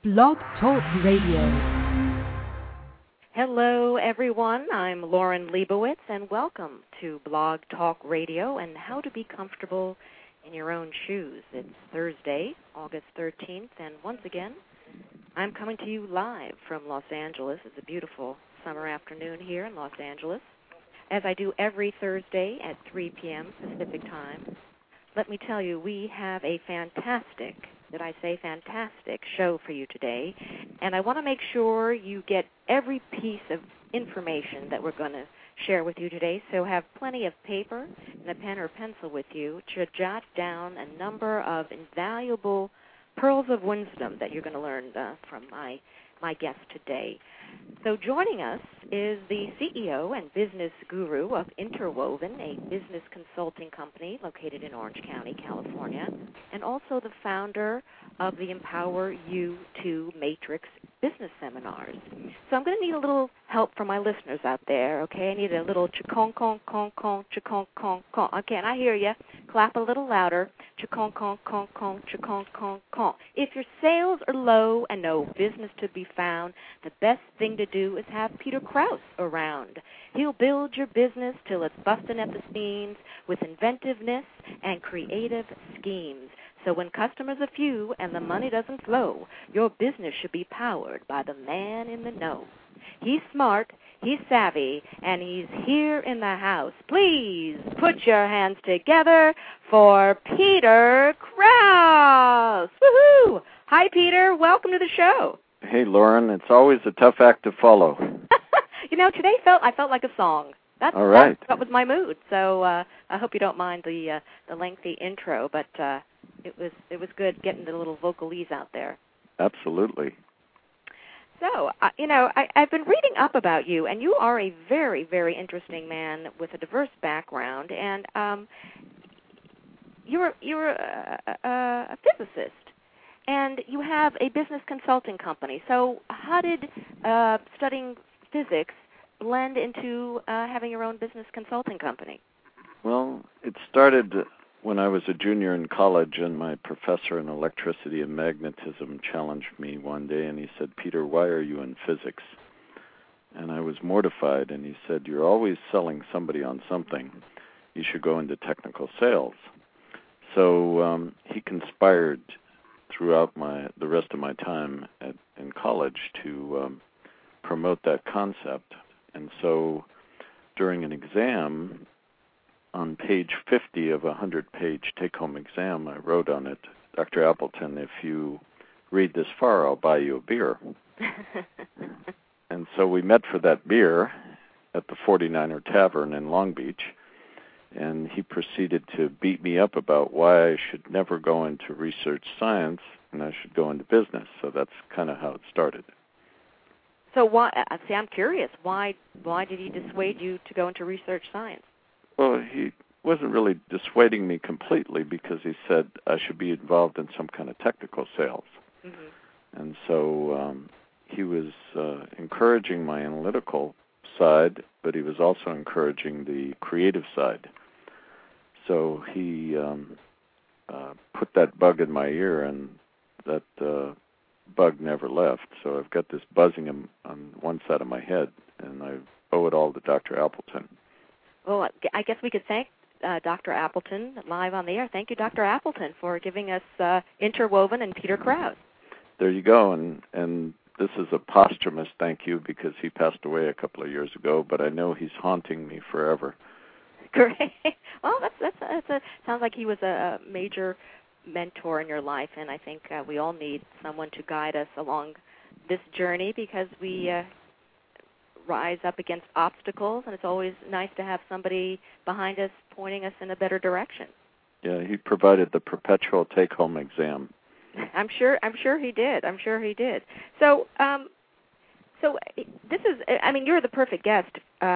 Blog Talk Radio. Hello, everyone. I'm Lauren Leibowitz, and welcome to Blog Talk Radio and How to Be Comfortable in Your Own Shoes. It's Thursday, August 13th, and once again, I'm coming to you live from Los Angeles. It's a beautiful summer afternoon here in Los Angeles, as I do every Thursday at 3 p.m. Pacific Time. Let me tell you, we have a fantastic show for you today, and I want to make sure you get every piece of information that we're going to share with you today, so have plenty of paper and a pen or pencil with you to jot down a number of invaluable pearls of wisdom that you're going to learn from my guest today. So joining us is the CEO and business guru of Interwoven, a business consulting company located in Orange County, California, and also the founder of the Empower You 2 Matrix business seminars. So I'm going to need a little help from my listeners out there, okay? I need a little cha-con-con-con-con, cha-con-con-con. Okay, and I hear you. Clap a little louder. Cha-con-con-con-con, cha-con-con-con. If your sales are low and no business to be found, the best thing to do is have Peter Krause around. He'll build your business till it's busting at the seams with inventiveness and creative schemes. So when customers are few and the money doesn't flow, your business should be powered by the man in the know. He's smart, he's savvy, and he's here in the house. Please put your hands together for Peter Krause. Woohoo! Hi, Peter. Welcome to the show. Hey, Lauren. It's always a tough act to follow. You know, today I felt like a song. All right. That was my mood. So I hope you don't mind the lengthy intro, but it was good getting the little vocalese out there. Absolutely. So, I've been reading up about you, and you are a very, very interesting man with a diverse background, and you're a physicist, and you have a business consulting company. So how did studying physics blend into having your own business consulting company? Well, it started when I was a junior in college, and my professor in electricity and magnetism challenged me one day, and he said, "Peter, why are you in physics?" And I was mortified, and he said, "You're always selling somebody on something. You should go into technical sales." So he conspired throughout the rest of my time in college to promote that concept. And so during an exam, on page 50 of a 100-page take-home exam, I wrote on it, "Dr. Appleton, if you read this far, I'll buy you a beer." And so we met for that beer at the 49er Tavern in Long Beach, and he proceeded to beat me up about why I should never go into research science and I should go into business. So that's kind of how it started. So why? See, I'm curious. Why did he dissuade you to go into research science? Well, he wasn't really dissuading me completely, because he said I should be involved in some kind of technical sales. Mm-hmm. And so he was encouraging my analytical side, but he was also encouraging the creative side. So he put that bug in my ear, and that bug never left. So I've got this buzzing on one side of my head, and I owe it all to Dr. Appleton. Well, I guess we could thank Dr. Appleton live on the air. Thank you, Dr. Appleton, for giving us Interwoven and Peter Krause. There you go, and this is a posthumous thank you, because he passed away a couple of years ago, but I know he's haunting me forever. Great. Well, that's sounds like he was a major mentor in your life, and I think we all need someone to guide us along this journey, because we rise up against obstacles, and it's always nice to have somebody behind us pointing us in a better direction. Yeah, he provided the perpetual take-home exam. I'm sure he did. So, this is, you're the perfect guest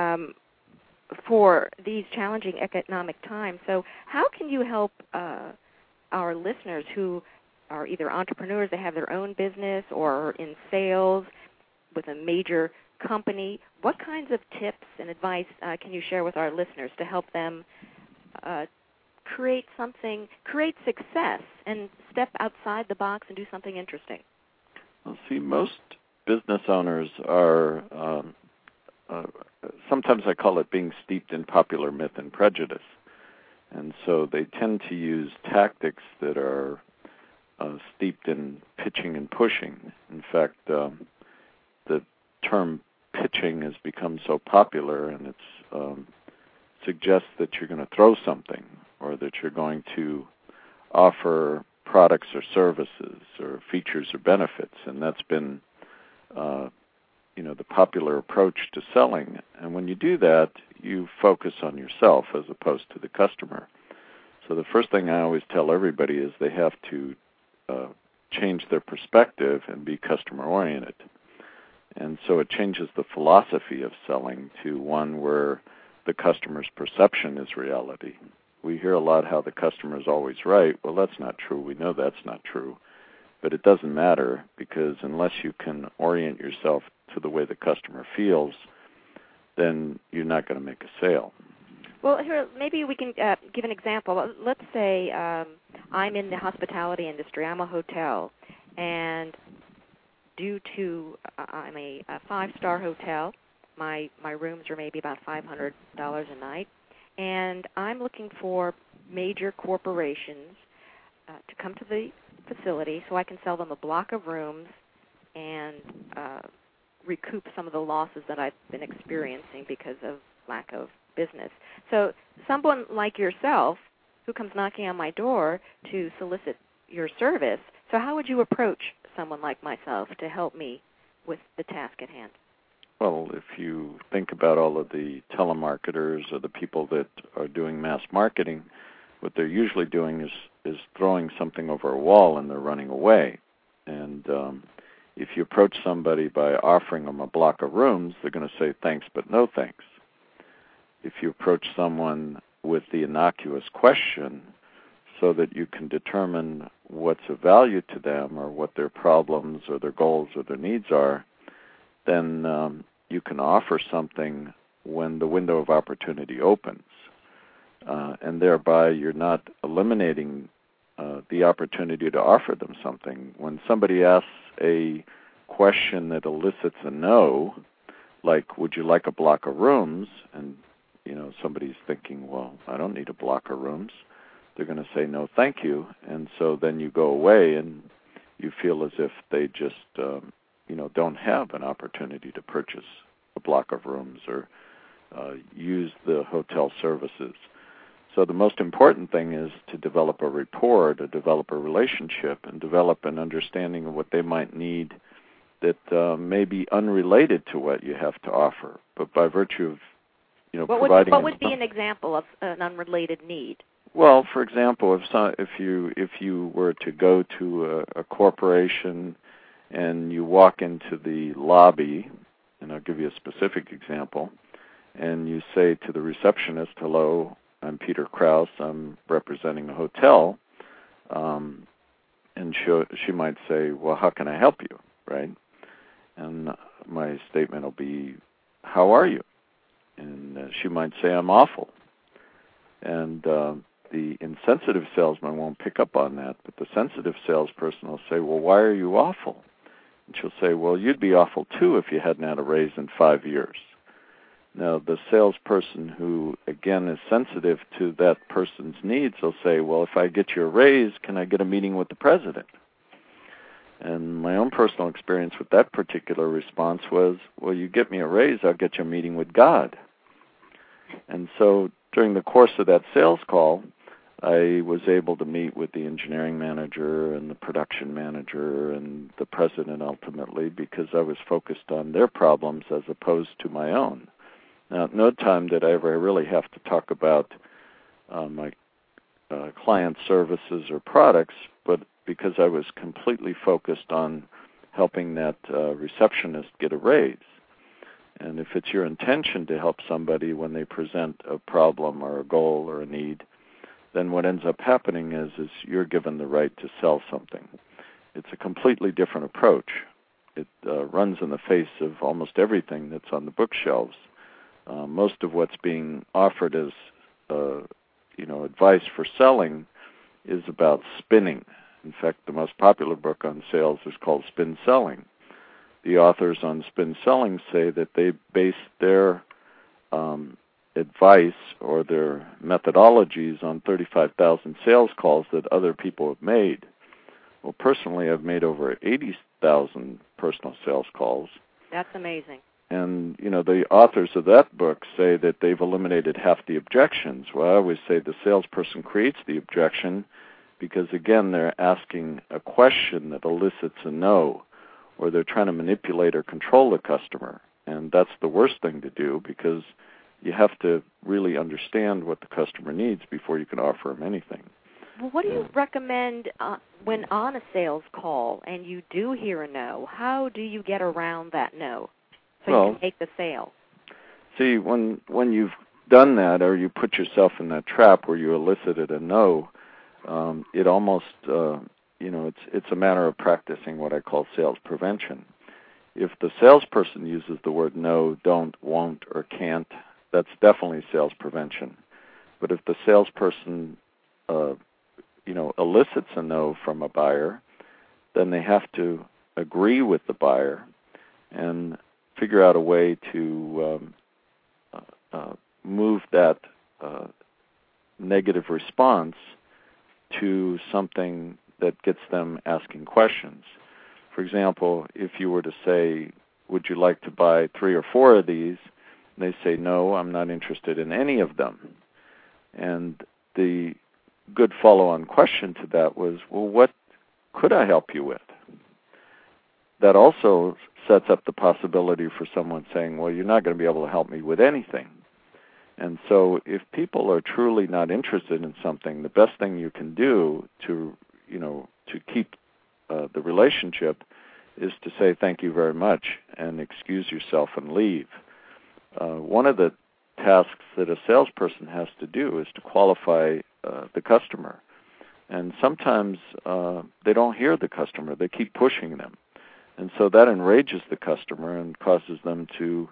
for these challenging economic times. So how can you help our listeners who are either entrepreneurs, they have their own business, or in sales with a major company? What kinds of tips and advice can you share with our listeners to help them create success and step outside the box and do something interesting? Well, see, most business owners are, sometimes I call it being steeped in popular myth and prejudice. And so they tend to use tactics that are steeped in pitching and pushing. In fact, the term pitching has become so popular, and it suggests that you're going to throw something, or that you're going to offer products or services or features or benefits, and that's been the popular approach to selling. And when you do that, you focus on yourself as opposed to the customer. So the first thing I always tell everybody is they have to change their perspective and be customer-oriented. And so it changes the philosophy of selling to one where the customer's perception is reality. We hear a lot how the customer is always right. Well, that's not true. We know that's not true. But it doesn't matter, because unless you can orient yourself to the way the customer feels, then you're not going to make a sale. Well, here, maybe we can give an example. Let's say I'm in the hospitality industry. I'm a hotel, and due to I'm a five-star hotel, my rooms are maybe about $500 a night, and I'm looking for major corporations to come to the facility so I can sell them a block of rooms and recoup some of the losses that I've been experiencing because of lack of business. So someone like yourself who comes knocking on my door to solicit your service, so how would you approach someone like myself to help me with the task at hand? Well, if you think about all of the telemarketers or the people that are doing mass marketing, what they're usually doing is throwing something over a wall and they're running away. And if you approach somebody by offering them a block of rooms, they're going to say thanks but no thanks. If you approach someone with the innocuous question so that you can determine what's of value to them or what their problems or their goals or their needs are, then you can offer something when the window of opportunity opens. And thereby you're not eliminating the opportunity to offer them something. When somebody asks a question that elicits a no, like, would you like a block of rooms? And, somebody's thinking, well, I don't need a block of rooms. They're going to say, no, thank you. And so then you go away and you feel as if they just, don't have an opportunity to purchase a block of rooms or use the hotel services. So the most important thing is to develop a rapport, to develop a relationship, and develop an understanding of what they might need that may be unrelated to what you have to offer. But by virtue of, providing... What would be an example of an unrelated need? Well, for example, if you were to go to a corporation and you walk into the lobby, and I'll give you a specific example, and you say to the receptionist, hello, I'm Peter Krause, I'm representing a hotel, and she might say, well, how can I help you, right? And my statement will be, how are you? And she might say, I'm awful. And the insensitive salesman won't pick up on that, but the sensitive salesperson will say, well, why are you awful? And she'll say, well, you'd be awful too if you hadn't had a raise in 5 years. Now, the salesperson who, again, is sensitive to that person's needs will say, well, if I get you a raise, can I get a meeting with the president? And my own personal experience with that particular response was, well, you get me a raise, I'll get you a meeting with God. And so during the course of that sales call, I was able to meet with the engineering manager and the production manager and the president ultimately because I was focused on their problems as opposed to my own. Now, at no time did I ever really have to talk about my client services or products, but because I was completely focused on helping that receptionist get a raise. And if it's your intention to help somebody when they present a problem or a goal or a need, then what ends up happening is you're given the right to sell something. It's a completely different approach. It runs in the face of almost everything that's on the bookshelves. Most of what's being offered as advice for selling is about spinning. In fact, the most popular book on sales is called Spin Selling. The authors on Spin Selling say that they base their advice or their methodologies on 35,000 sales calls that other people have made. Well, personally, I've made over 80,000 personal sales calls. That's amazing. And, the authors of that book say that they've eliminated half the objections. Well, I always say the salesperson creates the objection because, again, they're asking a question that elicits a no, or they're trying to manipulate or control the customer. And that's the worst thing to do because you have to really understand what the customer needs before you can offer them anything. Well, what do you recommend when on a sales call and you do hear a no? How do you get around that no so you can make the sale? See, when you've done that or you put yourself in that trap where you elicited a no, it almost, it's a matter of practicing what I call sales prevention. If the salesperson uses the word no, don't, won't, or can't, that's definitely sales prevention. But if the salesperson, elicits a no from a buyer, then they have to agree with the buyer and figure out a way to move that negative response to something that gets them asking questions. For example, if you were to say, would you like to buy 3 or 4 of these? And they say, no, I'm not interested in any of them. And the good follow-on question to that was, well, what could I help you with? That also sets up the possibility for someone saying, well, you're not going to be able to help me with anything. And so if people are truly not interested in something, the best thing you can do to keep the relationship is to say thank you very much and excuse yourself and leave. One of the tasks that a salesperson has to do is to qualify the customer. And sometimes they don't hear the customer. They keep pushing them. And so that enrages the customer and causes them to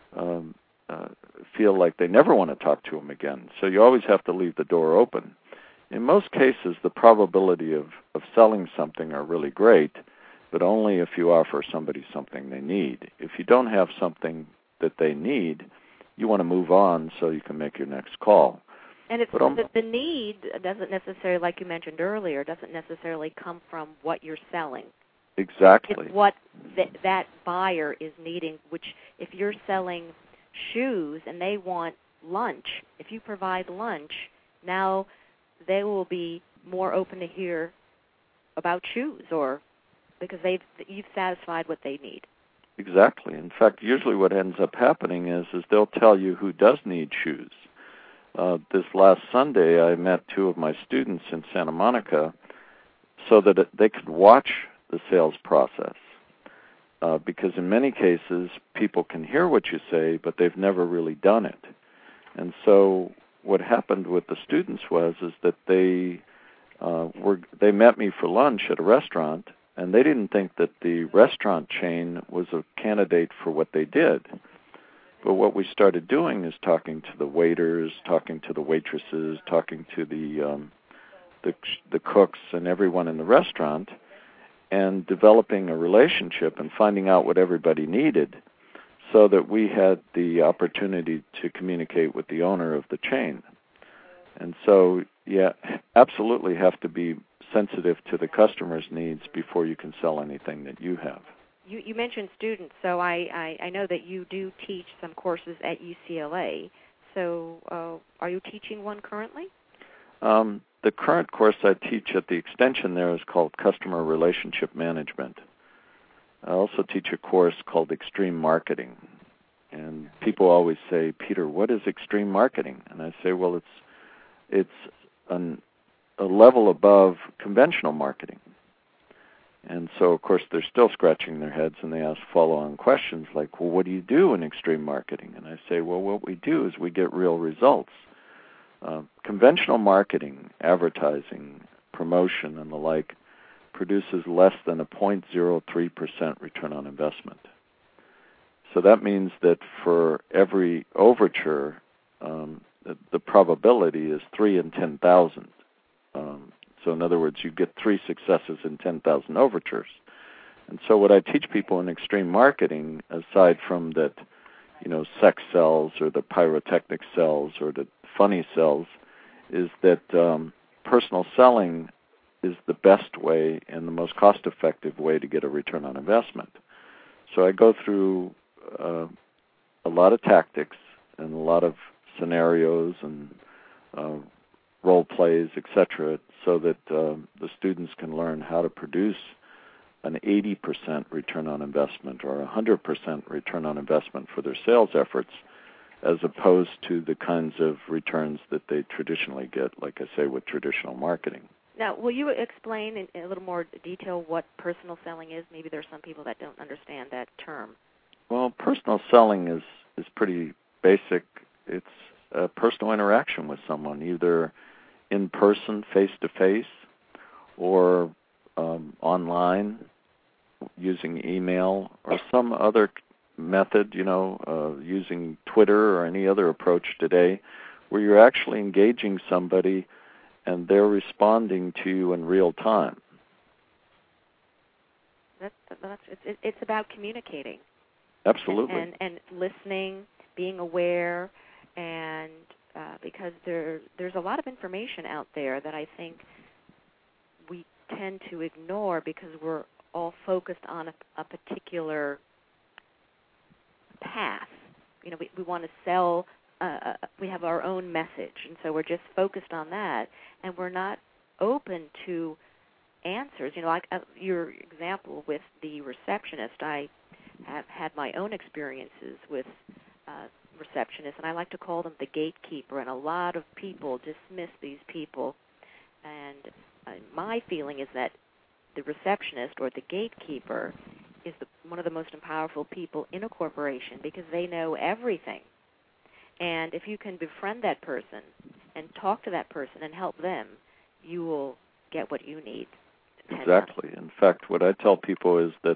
feel like they never want to talk to them again. So you always have to leave the door open. In most cases, the probability of selling something are really great, but only if you offer somebody something they need. If you don't have something that they need, you want to move on so you can make your next call. And it's the need doesn't necessarily, like you mentioned earlier, doesn't necessarily come from what you're selling. Exactly. It's what that buyer is needing, which if you're selling shoes and they want lunch, if you provide lunch, now they will be more open to hear about shoes or because you've satisfied what they need. Exactly. In fact, usually what ends up happening is they'll tell you who does need shoes. This last Sunday, I met 2 of my students in Santa Monica so that they could watch the sales process. Because in many cases, people can hear what you say, but they've never really done it. And so what happened with the students was that they met me for lunch at a restaurant, and they didn't think that the restaurant chain was a candidate for what they did. But what we started doing is talking to the waiters, talking to the waitresses, talking to the cooks and everyone in the restaurant, and developing a relationship and finding out what everybody needed so that we had the opportunity to communicate with the owner of the chain. And so, yeah, absolutely have to be sensitive to the customer's needs before you can sell anything that you have. You mentioned students, so I know that you do teach some courses at UCLA. So are you teaching one currently? The current course I teach at the extension there is called Customer Relationship Management. I also teach a course called Extreme Marketing. And people always say, Peter, what is extreme marketing? And I say, well, it's a level above conventional marketing. And so, of course, they're still scratching their heads, and they ask follow-on questions like, well, what do you do in extreme marketing? And I say, well, what we do is we get real results. Conventional marketing, advertising, promotion, and the like produces less than a 0.03% return on investment. So that means that for every overture, the probability is 3 in 10,000. So in other words, you get 3 successes in 10,000 overtures. And so what I teach people in extreme marketing, aside from that, sex sells or the pyrotechnic sells or the funny sells, is that personal selling is the best way and the most cost-effective way to get a return on investment. So I go through a lot of tactics and a lot of scenarios and role plays, etc., so that the students can learn how to produce an 80% return on investment or 100% return on investment for their sales efforts, as opposed to the kinds of returns that they traditionally get, like I say, with traditional marketing. Now, will you explain in a little more detail what personal selling is? Maybe there are some people that don't understand that term. Well, personal selling is pretty basic. It's a personal interaction with someone, either in person, face-to-face, or online, using email, or some other method, using Twitter or any other approach today, where you're actually engaging somebody and they're responding to you in real time. It's about communicating. Absolutely. And listening, being aware, and because there's a lot of information out there that I think we tend to ignore because we're all focused on a particular path. We want to sell. We have our own message, and so we're just focused on that, and we're not open to answers. Like your example with the receptionist, I have had my own experiences with receptionists, and I like to call them the gatekeeper, and a lot of people dismiss these people, and my feeling is that the receptionist or the gatekeeper is one of the most powerful people in a corporation because they know everything. And if you can befriend that person and talk to that person and help them, you will get what you need. Exactly. In fact, what I tell people is that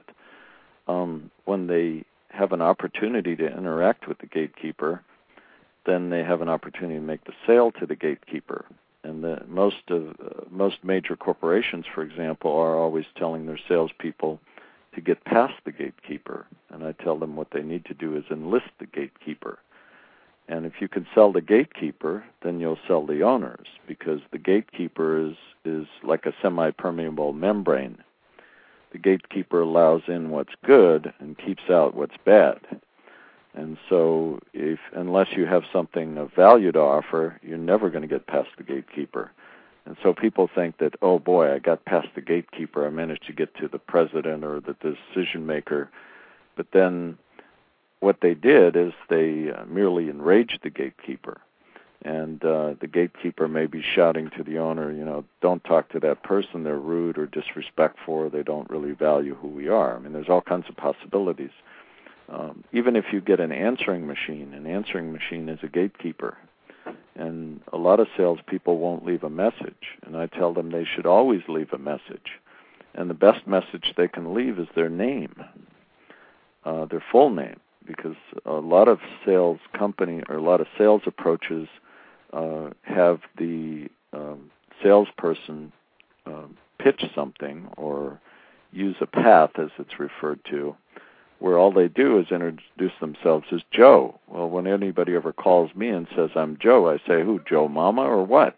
when they have an opportunity to interact with the gatekeeper, then they have an opportunity to make the sale to the gatekeeper. And most major corporations, for example, are always telling their salespeople to get past the gatekeeper. And I tell them what they need to do is enlist the gatekeeper. And if you can sell the gatekeeper, then you'll sell the owners, because the gatekeeper is like a semi-permeable membrane. The gatekeeper allows in what's good and keeps out what's bad. And so unless you have something of value to offer, you're never going to get past the gatekeeper. And so people think that, oh boy, I got past the gatekeeper, I managed to get to the president or the decision maker. But then what they did is they merely enraged the gatekeeper. And the gatekeeper may be shouting to the owner, don't talk to that person, they're rude or disrespectful, or they don't really value who we are. I mean, there's all kinds of possibilities. Even if you get an answering machine is a gatekeeper. And a lot of salespeople won't leave a message, and I tell them they should always leave a message. And the best message they can leave is their name, their full name, because a lot of sales approaches have the salesperson pitch something or use a path, as it's referred to, where all they do is introduce themselves as Joe. Well, when anybody ever calls me and says I'm Joe, I say, who, Joe Mama or what?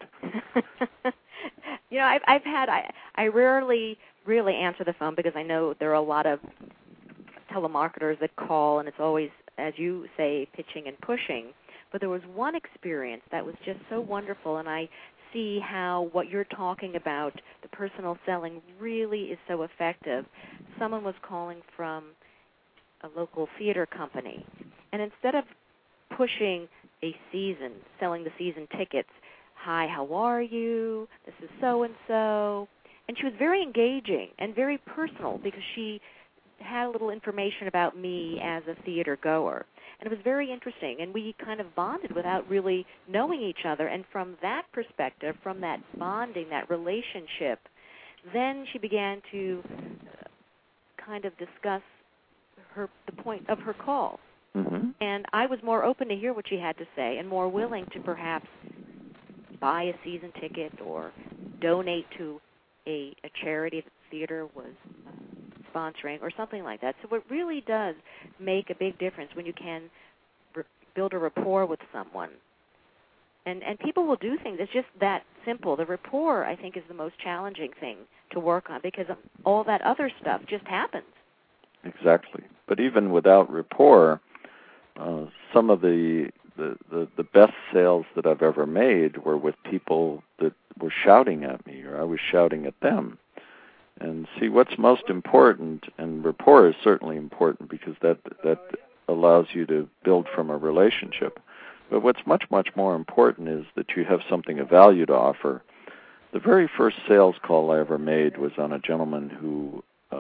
I rarely really answer the phone because I know there are a lot of telemarketers that call, and it's always, as you say, pitching and pushing. But there was one experience that was just so wonderful, and I see how what you're talking about, the personal selling, really is so effective. Someone was calling from a local theater company, and instead of pushing a season, selling the season tickets, hi, how are you? This is so-and-so. And she was very engaging and very personal because she had a little information about me as a theater goer. And it was very interesting, and we kind of bonded without really knowing each other. And from that perspective, from that bonding, that relationship, then she began to kind of discuss the point of her call. Mm-hmm. And I was more open to hear what she had to say and more willing to perhaps buy a season ticket or donate to a charity that the theater was sponsoring or something like that. So it really does make a big difference when you can build a rapport with someone. And people will do things. It's just that simple. The rapport, I think, is the most challenging thing to work on because all that other stuff just happens. Exactly. But even without rapport, some of the best sales that I've ever made were with people that were shouting at me or I was shouting at them. And see, what's most important, and rapport is certainly important because that allows you to build from a relationship. But what's much, much more important is that you have something of value to offer. The very first sales call I ever made was on a gentleman who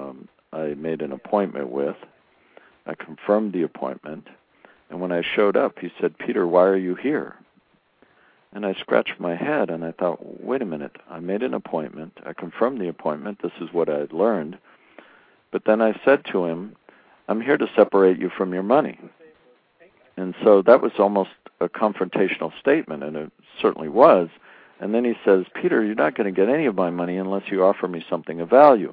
I made an appointment with. I confirmed the appointment, and when I showed up, he said, "Peter, why are you here?" And I scratched my head, and I thought, wait a minute, I made an appointment. I confirmed the appointment. This is what I had learned. But then I said to him, "I'm here to separate you from your money." And so that was almost a confrontational statement, and it certainly was. And then he says, "Peter, you're not going to get any of my money unless you offer me something of value."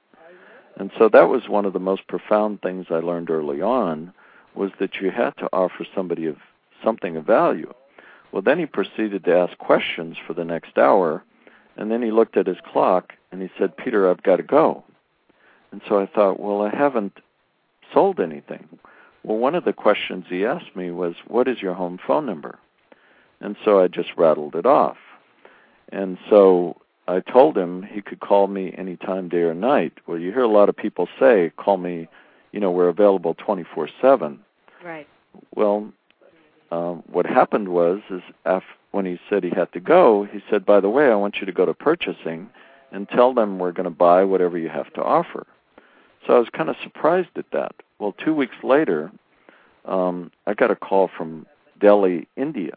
And so that was one of the most profound things I learned early on, was that you had to offer somebody something of value. Well, then he proceeded to ask questions for the next hour, and then he looked at his clock, and he said, "Peter, I've got to go." And so I thought, well, I haven't sold anything. Well, one of the questions he asked me was, "What is your home phone number?" And so I just rattled it off. And so I told him he could call me anytime, day or night. Well, you hear a lot of people say, call me, we're available 24/7. Right. Well, what happened was when he said he had to go, he said, "By the way, I want you to go to purchasing and tell them we're going to buy whatever you have to offer." So I was kind of surprised at that. Well, 2 weeks later, I got a call from Delhi, India.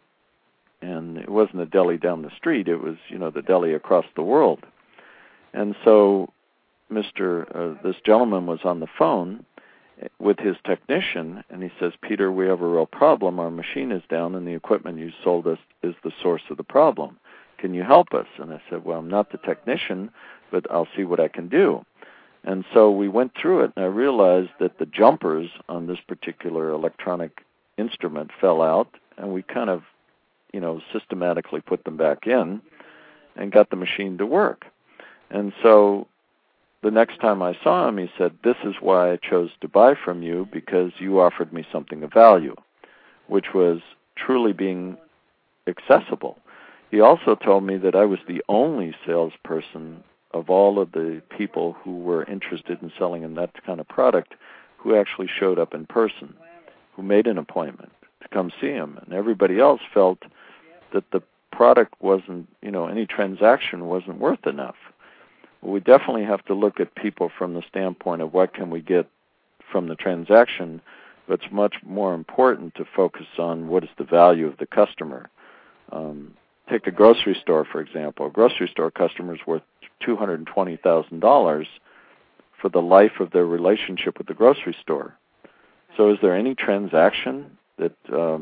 And it wasn't a deli down the street. It was, the deli across the world. And so this gentleman was on the phone with his technician, and he says, "Peter, we have a real problem. Our machine is down, and the equipment you sold us is the source of the problem. Can you help us?" And I said, "Well, I'm not the technician, but I'll see what I can do." And so we went through it, and I realized that the jumpers on this particular electronic instrument fell out, and we kind of systematically put them back in and got the machine to work. And so the next time I saw him, he said, "This is why I chose to buy from you, because you offered me something of value," which was truly being accessible. He also told me that I was the only salesperson of all of the people who were interested in selling him that kind of product who actually showed up in person, who made an appointment to come see him. And everybody else felt that the product wasn't, any transaction wasn't worth enough. Well, we definitely have to look at people from the standpoint of what can we get from the transaction, but it's much more important to focus on what is the value of the customer. Take a grocery store, for example. A grocery store customer is worth $220,000 for the life of their relationship with the grocery store. So is there any transaction that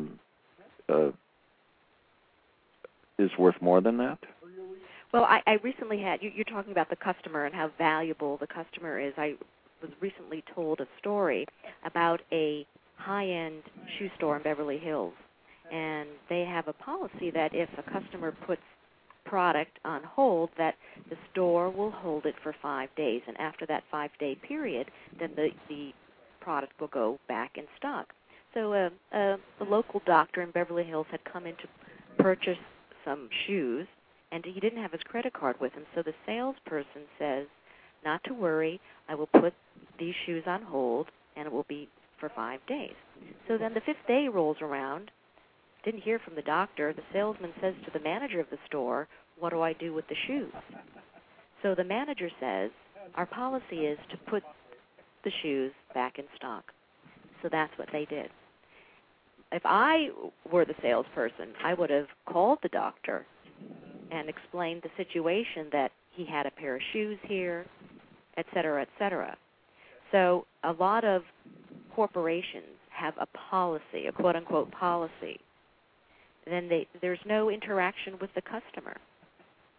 is worth more than that? Well, I recently had, you're talking about the customer and how valuable the customer is. I was recently told a story about a high-end shoe store in Beverly Hills, and they have a policy that if a customer puts product on hold, that the store will hold it for 5 days, and after that 5-day period, then the product will go back in stock. So a local doctor in Beverly Hills had come in to purchase some shoes, and he didn't have his credit card with him. So the salesperson says, "Not to worry, I will put these shoes on hold, and it will be for 5 days." So then the 5th day rolls around, didn't hear from the doctor. The salesman says to the manager of the store, "What do I do with the shoes?" So the manager says, "Our policy is to put the shoes back in stock." So that's what they did. If I were the salesperson, I would have called the doctor and explained the situation, that he had a pair of shoes here, et cetera, et cetera. So a lot of corporations have a policy, a quote-unquote policy. Then there's no interaction with the customer.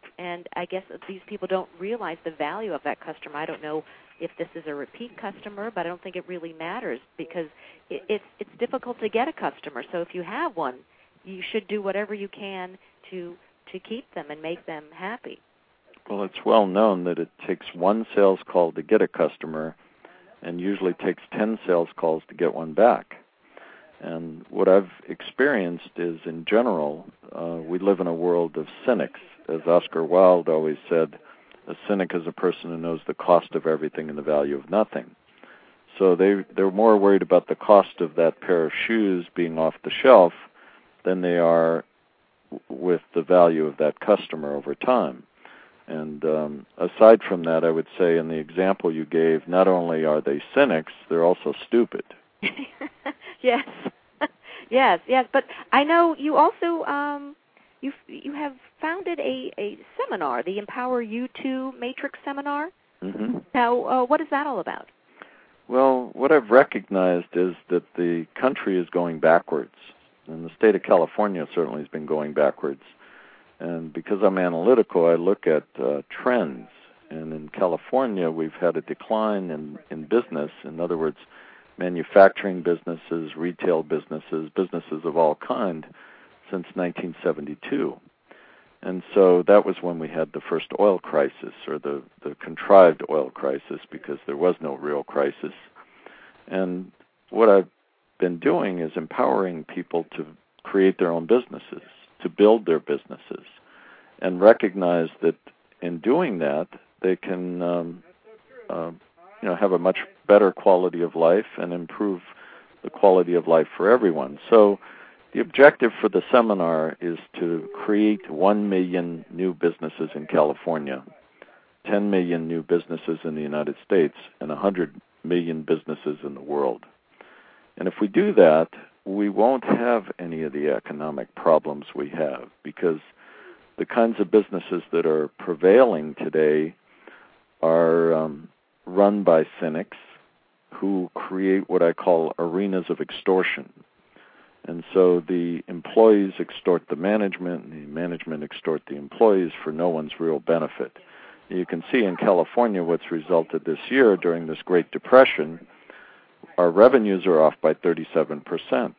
And I guess these people don't realize the value of that customer. I don't know if this is a repeat customer, but I don't think it really matters because it's difficult to get a customer. So if you have one, you should do whatever you can to keep them and make them happy. Well, it's well known that it takes one sales call to get a customer and usually takes 10 sales calls to get one back. And what I've experienced is, in general, we live in a world of cynics. As Oscar Wilde always said, a cynic is a person who knows the cost of everything and the value of nothing. So they're more worried about the cost of that pair of shoes being off the shelf than they are with the value of that customer over time. And aside from that, I would say in the example you gave, not only are they cynics, they're also stupid. Yes, yes. But I know you also you have founded a seminar, the Empower You2 Matrix Seminar. Mm-hmm. Now, what is that all about? Well, what I've recognized is that the country is going backwards, and the state of California certainly has been going backwards. And because I'm analytical, I look at trends. And in California, we've had a decline in business. In other words, manufacturing businesses, retail businesses, businesses of all kind, since 1972. And so that was when we had the first oil crisis, or the contrived oil crisis, because there was no real crisis. And what I've been doing is empowering people to create their own businesses, to build their businesses, and recognize that in doing that, they can have a much better quality of life and improve the quality of life for everyone. So the objective for the seminar is to create 1 million new businesses in California, 10 million new businesses in the United States, and 100 million businesses in the world. And if we do that, we won't have any of the economic problems we have, because the kinds of businesses that are prevailing today are run by cynics who create what I call arenas of extortion. And so the employees extort the management, and the management extort the employees for no one's real benefit. You can see in California what's resulted this year during this Great Depression. Our revenues are off by 37%.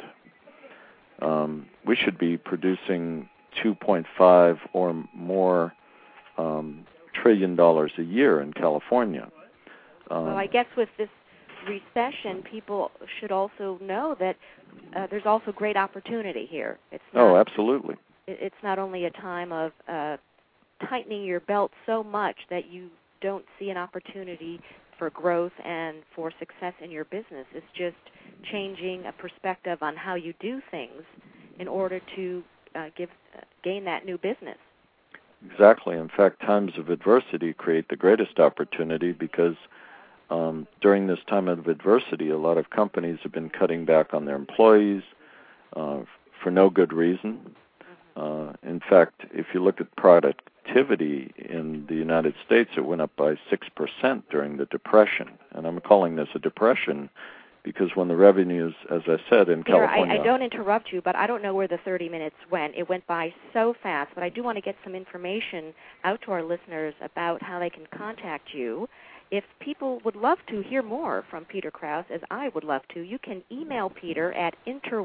We should be producing $2.5 or more trillion a year in California. Well, I guess with this recession, people should also know that there's also great opportunity here. It's not, absolutely. It's not only a time of tightening your belt so much that you don't see an opportunity for growth and for success in your business. It's just changing a perspective on how you do things in order to gain that new business. Exactly. In fact, times of adversity create the greatest opportunity, because during this time of adversity, a lot of companies have been cutting back on their employees for no good reason. In fact, if you look at productivity in the United States, it went up by 6% during the Depression. And I'm calling this a depression because when the revenues, as I said, in California... I don't interrupt you, but I don't know where the 30 minutes went. It went by so fast, but I do want to get some information out to our listeners about how they can contact you. If people would love to hear more from Peter Krause, as I would love to, you can email Peter at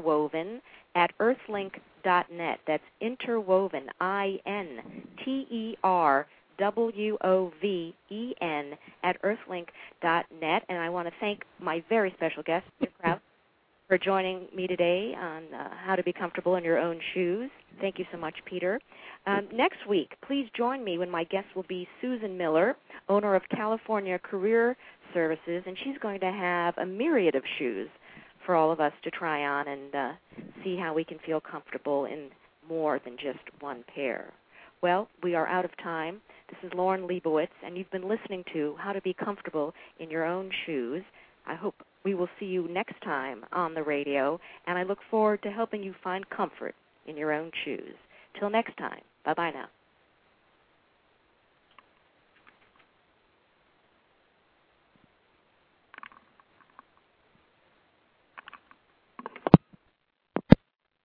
interwoven@earthlink.net. That's interwoven, INTERWOVEN @earthlink.net. And I want to thank my very special guest, Peter Krause, for joining me today on how to be comfortable in your own shoes. Thank you so much, Peter. Next week, please join me when my guest will be Susan Miller, owner of California Career Services, and she's going to have a myriad of shoes for all of us to try on and see how we can feel comfortable in more than just one pair. Well, we are out of time. This is Lauren Leibowitz, and you've been listening to How to Be Comfortable in Your Own Shoes. I hope we will see you next time on the radio, and I look forward to helping you find comfort in your own shoes. Till next time, bye-bye now.